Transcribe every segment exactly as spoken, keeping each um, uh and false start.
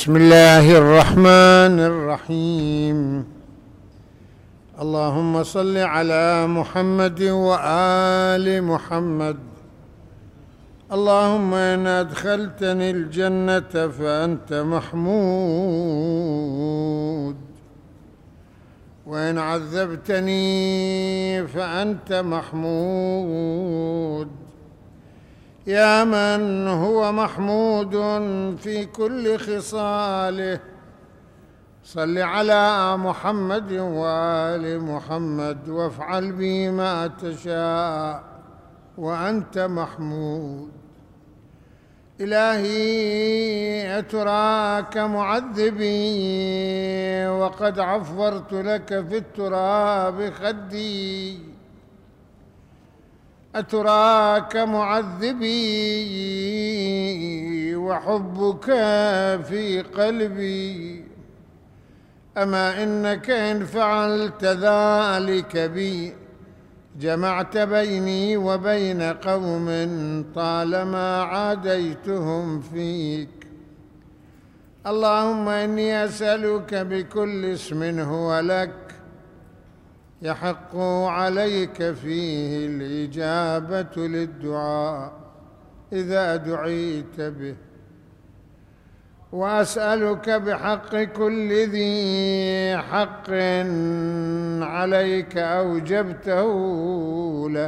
بسم الله الرحمن الرحيم. اللهم صل على محمد وآل محمد. اللهم إن أدخلتني الجنة فأنت محمود، وإن عذبتني فأنت محمود، يا من هو محمود في كل خصاله. صل على محمد وآل محمد وافعل بي ما تشاء وأنت محمود. إلهي أتراك معذبي وقد عفرت لك في التراب خدي، أتراك معذبي وحبك في قلبي. أما إنك إن فعلت ذلك بي جمعت بيني وبين قوم طالما عاديتهم فيك. اللهم إني أسألك بكل اسم هو لك يحق عليك فيه الإجابة للدعاء إذا دعيت به، وأسألك بحق كل ذي حق عليك أوجبته له،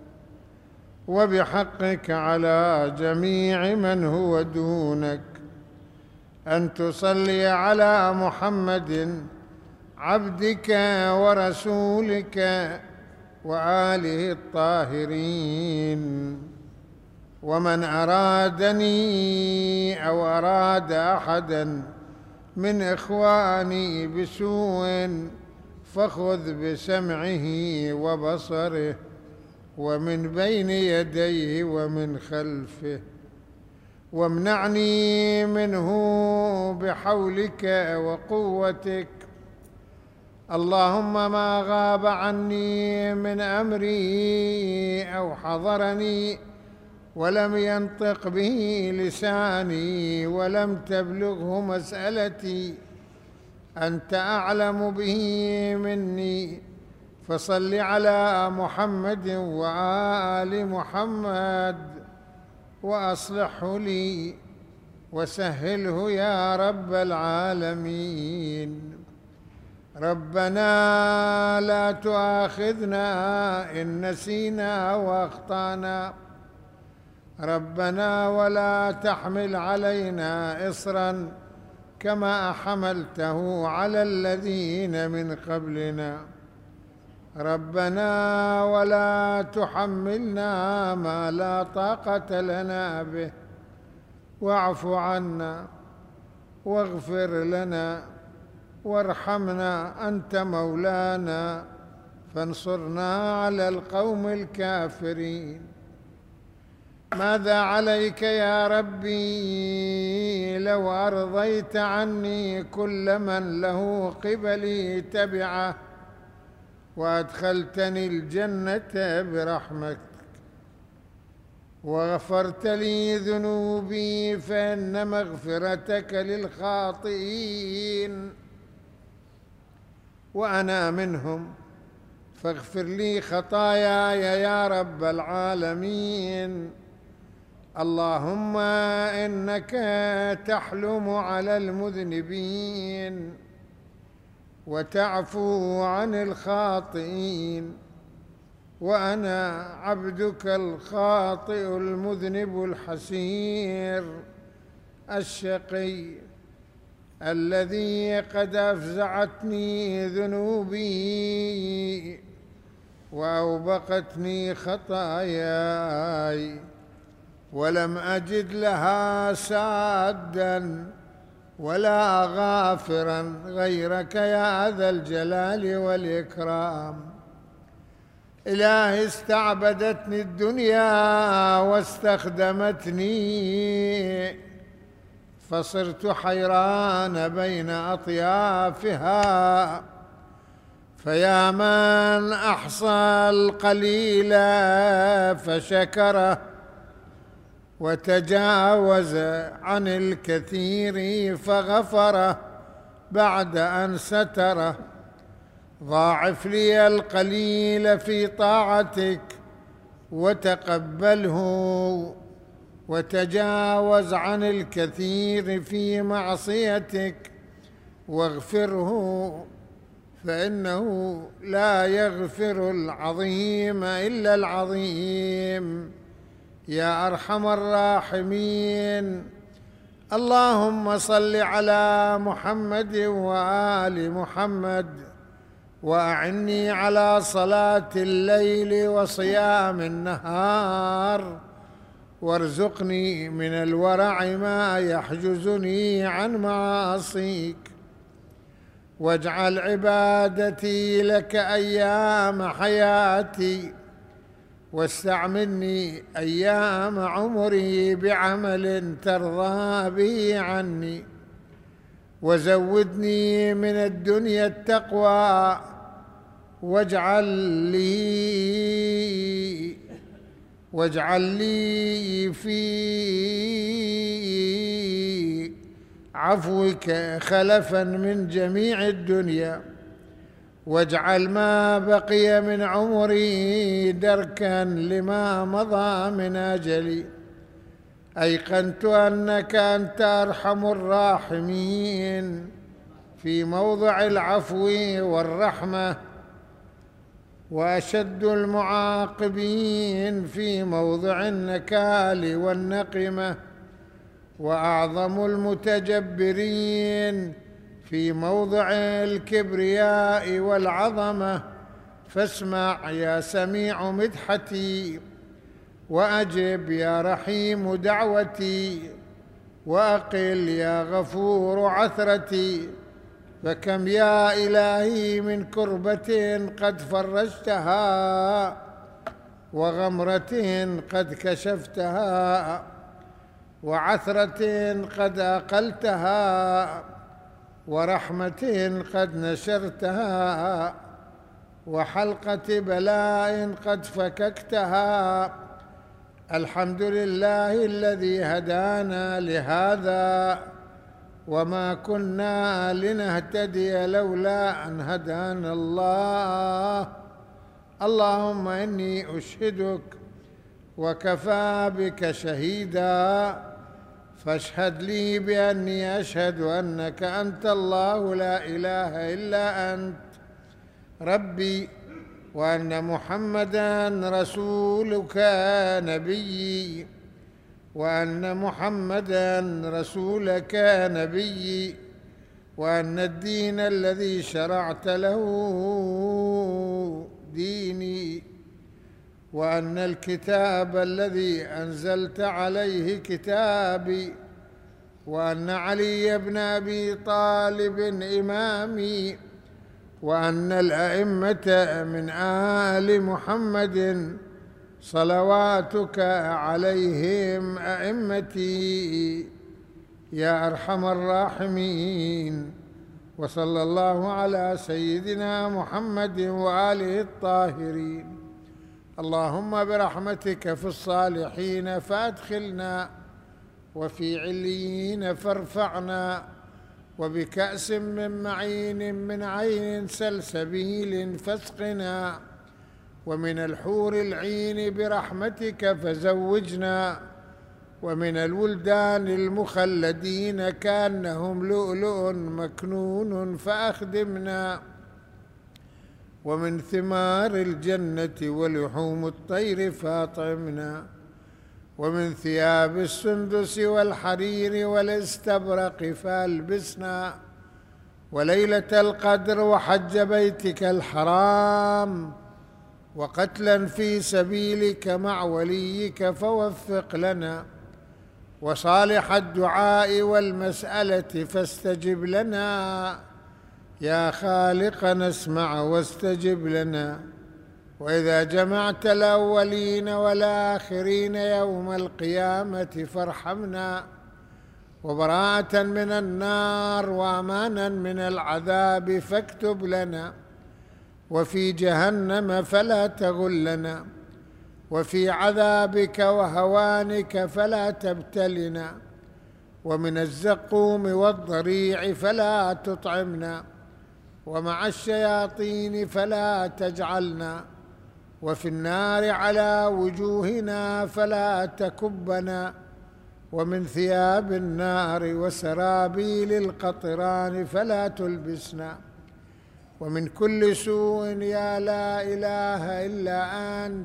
وبحقك على جميع من هو دونك، أن تصلي على محمد عبدك ورسولك وآله الطاهرين. ومن أرادني أو أراد أحدا من إخواني بسوء فخذ بسمعه وبصره ومن بين يديه ومن خلفه، وامنعني منه بحولك وقوتك. اللهم ما غاب عني من أمري أو حضرني ولم ينطق به لساني ولم تبلغه مسألتي أنت أعلم به مني، فصل على محمد وآل محمد وأصلحه لي وسهله يا رب العالمين. ربنا لا تؤاخذنا إن نسينا وأخطأنا، ربنا ولا تحمل علينا إصرا كما حملته على الذين من قبلنا، ربنا ولا تحملنا ما لا طاقة لنا به، واعف عنا واغفر لنا وارحمنا، أنت مولانا فانصرنا على القوم الكافرين. ماذا عليك يا ربي لو أرضيت عني كل من له قبلي تبعه وأدخلتني الجنة برحمتك وغفرت لي ذنوبي، فإن مغفرتك للخاطئين وأنا منهم، فاغفر لي خطاياي يا رب العالمين. اللهم إنك تحلم على المذنبين وتعفو عن الخاطئين، وأنا عبدك الخاطئ المذنب الحسير الشقي الذي قد أفزعتني ذنوبي وأوبقتني خطاياي، ولم أجد لها سادا ولا غافرا غيرك يا ذا الجلال والإكرام. إلهي استعبدتني الدنيا واستخدمتني، فصرت حيران بين أطيافها، فيا من أحصى القليل فشكره وتجاوز عن الكثير فغفره بعد أن ستره. ضاعف لي القليل في طاعتك وتقبله، وتجاوز عن الكثير في معصيتك واغفره، فإنه لا يغفر العظيم إلا العظيم يا أرحم الراحمين. اللهم صل على محمد وآل محمد، وأعني على صلاة الليل وصيام النهار، وارزقني من الورع ما يحجزني عن معاصيك، واجعل عبادتي لك أيام حياتي، واستعملني أيام عمري بعمل ترضى به عني، وزودني من الدنيا التقوى، واجعل لي واجعل لي في عفوك خلفا من جميع الدنيا، واجعل ما بقي من عمري دركا لما مضى من أجلي. أيقنت أنك أنت أرحم الراحمين في موضع العفو والرحمة، وأشد المعاقبين في موضع النكال والنقمة، وأعظم المتجبرين في موضع الكبرياء والعظمة. فاسمع يا سميع مدحتي، وأجب يا رحيم دعوتي، وأقل يا غفور عثرتي. فكم يا إلهي من كربة قد فرجتها، وغمرة قد كشفتها، وعثرة قد أقلتها، ورحمة قد نشرتها، وحلقة بلاء قد فككتها. الحمد لله الذي هدانا لهذا، وما كنا لنهتدي لولا أن هدانا الله. اللهم إني أشهدك وكفى بك شهيدا، فاشهد لي بأني أشهد أنك أنت الله لا إله إلا أنت ربي، وأن محمدًا رسولك نبيي، وأن محمدًا رسولك نبيي، وأن الدين الذي شرعت له ديني، وأن الكتاب الذي أنزلت عليه كتابي، وأن علي بن أبي طالب إمامي، وأن الأئمة من آل محمد صلواتك عليهم أئمتي يا أرحم الراحمين. وصلى الله على سيدنا محمد وآله الطاهرين. اللهم برحمتك في الصالحين فأدخلنا، وفي عليين فارفعنا، وبكأس من معين من عين سلسبيل فاسقنا، ومن الحور العين برحمتك فزوجنا، ومن الولدان المخلدين كأنهم لؤلؤ مكنون فأخدمنا، ومن ثمار الجنة ولحوم الطير فاطعمنا، ومن ثياب السندس والحرير والاستبرق فالبسنا، وليلة القدر وحج بيتك الحرام وقتلا في سبيلك مع وليك فوفق لنا، وصالح الدعاء والمسألة فاستجب لنا يا خالقنا، اسمع واستجب لنا. وإذا جمعت الأولين والآخرين يوم القيامة فارحمنا، وبراءة من النار وأمانا من العذاب فاكتب لنا، وفي جهنم فلا تغلنا. وفي عذابك وهوانك فلا تبتلنا، ومن الزقوم والضريع فلا تطعمنا، ومع الشياطين فلا تجعلنا، وفي النار على وجوهنا فلا تكبنا، ومن ثياب النار وسرابيل القطران فلا تلبسنا، ومن كل سوء يا لا إله إلا أنت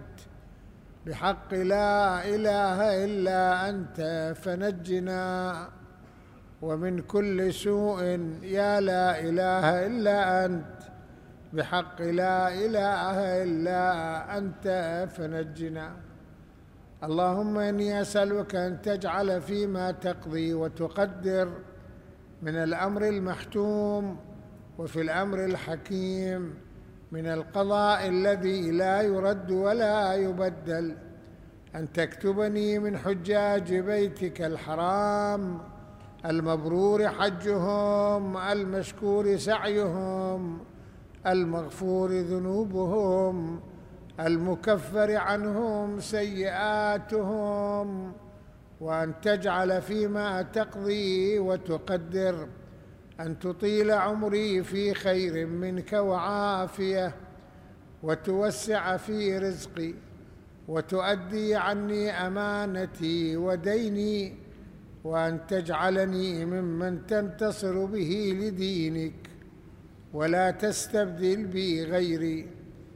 بحق لا إله إلا أنت فنجنا، ومن كل سوء يا لا إله إلا أنت بحق لا إله إلا أنت فنجنا. اللهم إني أسألك أن تجعل فيما تقضي وتقدر من الأمر المحتوم وفي الأمر الحكيم من القضاء الذي لا يرد ولا يبدل، أن تكتبني من حجاج بيتك الحرام المبرور حجهم، المشكور سعيهم، المغفور ذنوبهم، المكفر عنهم سيئاتهم، وأن تجعل فيما تقضي وتقدر أن تطيل عمري في خير منك وعافية، وتوسع في رزقي، وتؤدي عني أمانتي وديني، وأن تجعلني ممن تنتصر به لدينك ولا تستبدل بي غيري.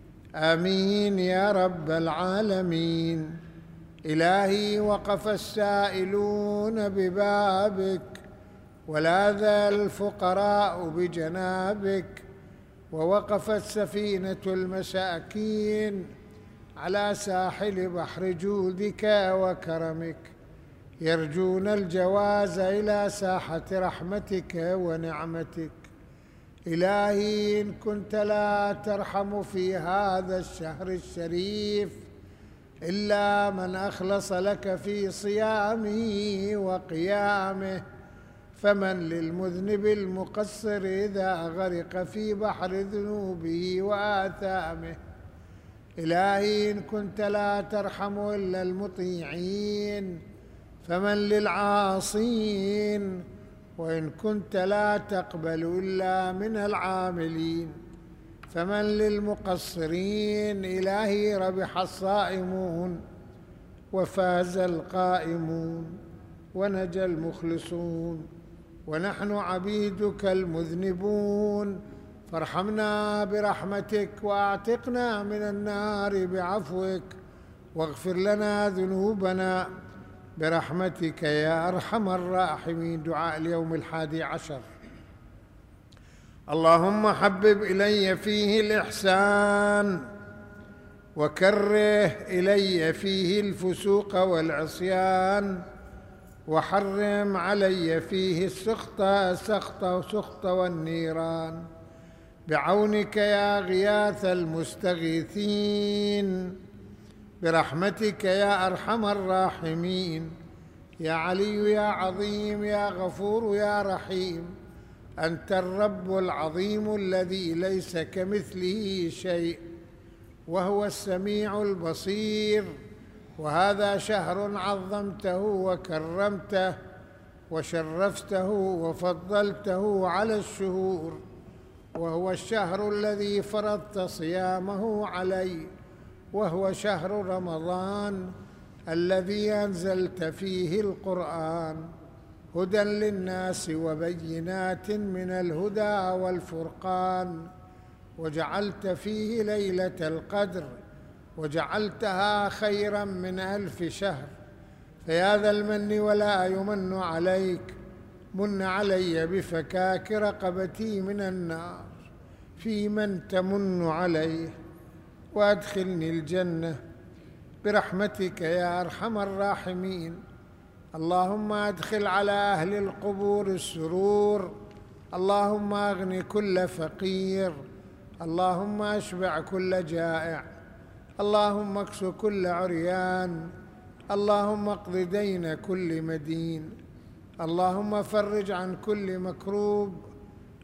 آمين يا رب العالمين. إلهي وقف السائلون ببابك، ولاذ الفقراء بجنابك، ووقفت سفينة المساكين على ساحل بحر جودك وكرمك، يرجون الجواز إلى ساحة رحمتك ونعمتك. إلهي إن كنت لا ترحم في هذا الشهر الشريف إلا من أخلص لك في صيامه وقيامه، فمن للمذنب المقصر إذا غرق في بحر ذنوبه وآثامه. إلهي إن كنت لا ترحم إلا المطيعين فمن للعاصين، وإن كنت لا تقبل إلا من العاملين فمن للمقصرين. إلهي ربح الصائمون وفاز القائمون ونجا المخلصون، ونحن عبيدك المذنبون، فارحمنا برحمتك واعتقنا من النار بعفوك، واغفر لنا ذنوبنا برحمتك يا أرحم الراحمين. دعاء اليوم الحادي عشر. اللهم حبب إلي فيه الإحسان، وكره إلي فيه الفسوق والعصيان، وحرم علي فيه السخط سخط سخط والنيران، بعونك يا غياث المستغيثين، برحمتك يا أرحم الراحمين. يا علي يا عظيم يا غفور يا رحيم، أنت الرب العظيم الذي ليس كمثله شيء، وهو السميع البصير. وهذا شهر عظمته وكرمته وشرفته وفضلته على الشهور، وهو الشهر الذي فرضت صيامه علي، وهو شهر رمضان الذي أنزلت فيه القرآن هدى للناس وبينات من الهدى والفرقان، وجعلت فيه ليلة القدر وجعلتها خيرا من ألف شهر. فيا ذا المن ولا يمن عليك، من علي بفكاك رقبتي من النار في من تمن عليه، وأدخلني الجنة برحمتك يا أرحم الراحمين. اللهم أدخل على أهل القبور السرور، اللهم أغن كل فقير، اللهم أشبع كل جائع، اللهم اكس كل عريان، اللهم اقض دين كل مدين، اللهم فرج عن كل مكروب،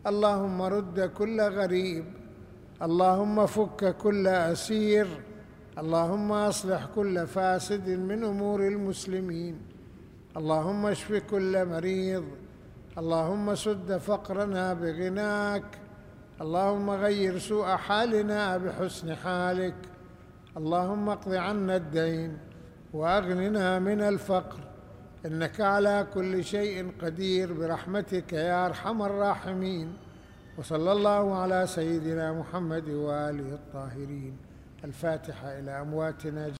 اللهم رد كل غريب، اللهم فك كل أسير، اللهم أصلح كل فاسد من أمور المسلمين، اللهم اشف كل مريض، اللهم سد فقرنا بغناك، اللهم غير سوء حالنا بحسن حالك، اللهم اقض عنا الدين وأغننا من الفقر، إنك على كل شيء قدير برحمتك يا أرحم الراحمين. وصلى الله على سيدنا محمد وآله الطاهرين. الفاتحة إلى أمواتنا.